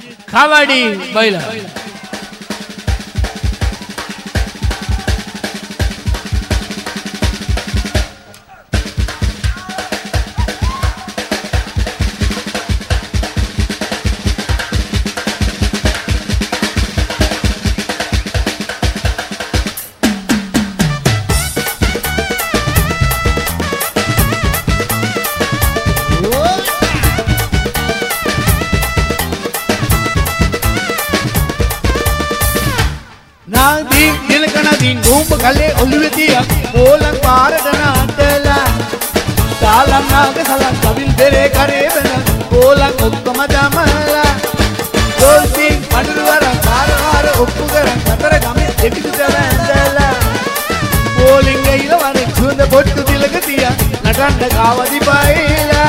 කවඩි බයිලා කලේ ඔළුවේ තියක් ඕලන් පාරට නාටලා තාලම් නාග සලන් කවිල් බෙරේ කරේ වෙන ඕලන් ඔක්කොම දමලා ගෝල්ටි අඳුරවර පාරවර ඔක්කො කරන් අතර ගමේ එපිට වැඳලා බෝලින් ගිල වනේ සුඳ පොට්ටු තිලක තියා නටන්න කාවදි බයිලා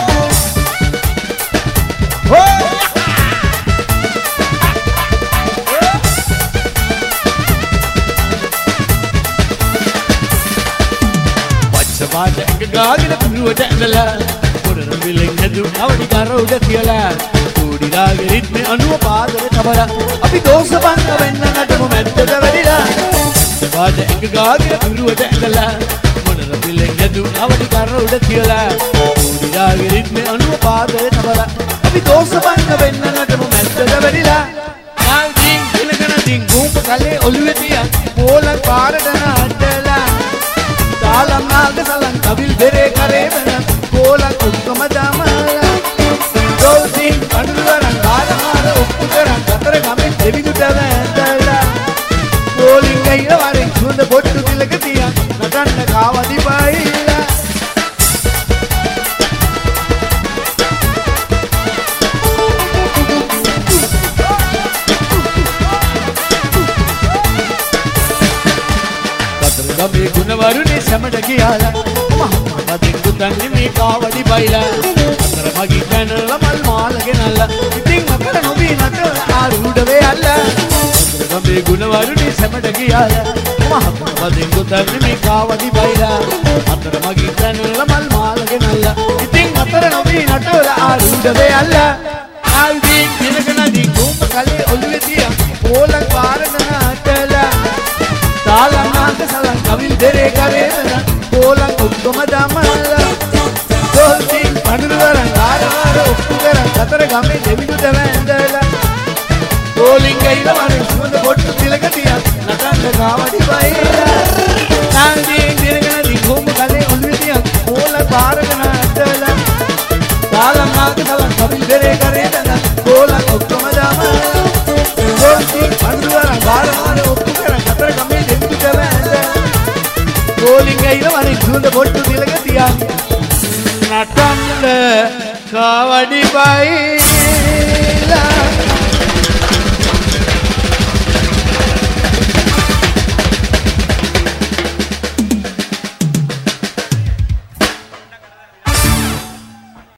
ගාගෙන පුරුවට ඇඳලා පොඩර විලෙන් නැදු අවඩි කර උඩ තියලා කුඩිලාගේ රිද්මේ අනුව පාදේ තබලා අපි දෝෂ බංග වෙන්න නටමු මැද්දට වැඩිලා වාද එක ගාගෙන පුරුවට ඇඳලා පොඩර විලෙන් නැදු අවඩි කර උඩ තියලා කුඩිලාගේ රිද්මේ අනුව පාදේ තබලා අපි දෝෂ බංග වෙන්න නටමු මැද්දට වැඩිලා නාන්දින් දිනකන දින් ගුම්ප කලේ ඔළුවේ තියන් පෝලක් පාරට නාටලා තාලම් නාග සලන් කවිල් බෙරේ කරේ වෙන කෝලක් ඔක්කොම දමලා ගෝල්ටි අඳුරවරන් කාරමාර ඔක්කො කරන් අතර ගමෙන් දෙවිදුට වැඳලා බෝලින් ගිල වරෙන් සුඳ පොට්ටු තිලක තියන් නටන්න කාවදි බයිලා ගමේ ගුණවරුනේ සැමට ගියාලා මම දෙන්නුතන්නේ මේ කාවඩි බයිලා අතර මගී පැනලා මල් මාල ගෙනල්ලා ඉතින් අතර නොබී නටල ආරුඩ වේයල්ලා ගමේ ගුණවරුනේ සැමට ගියාලා මම දෙන්නුතන්නේ මේ කාවඩි බයිලා අතර මගී පැනලා මල් මාල ගෙනල්ලා ඉතින් අතර නොබී නටල ආරුඩ වේයල්ලා ආල්දී දිනකනදී ගුම්ප කලේ ඔළුවේ තියා පෝලක් පාරන නටලා තාලම් නාග සලන් කවිල් බෙරේ කරේ වෙන පෝලන් ඔක්කොම දමලා ගෝල්ටි අඳුරවරන් ආරවර ඔක්කො කරන් අතර ගමේ දෙවිදුට වැඳලා බෝලින් ගිල වරෙන් සුඳ පොට්ටු තිලක තියන් නටන්න කාවඩි බයිලා නාන්දී දිනකනදී ගොම්බ කලේ ඔළුවේ තියන් පෝලක් පාරට නාටලා තාලම් නාග සලන් කවිල් බෙරේ කරේ වෙන පෝලන් ඔක්කොම දමලා ගෝල්ටි අඳුරවරන් ආරවර ඔක්කො කරන් අතර ගමේ බෝලින් ගිල වරෙන් සුඳ පොට්ටු තිලක තියන් නටන්න කාවඩි බයි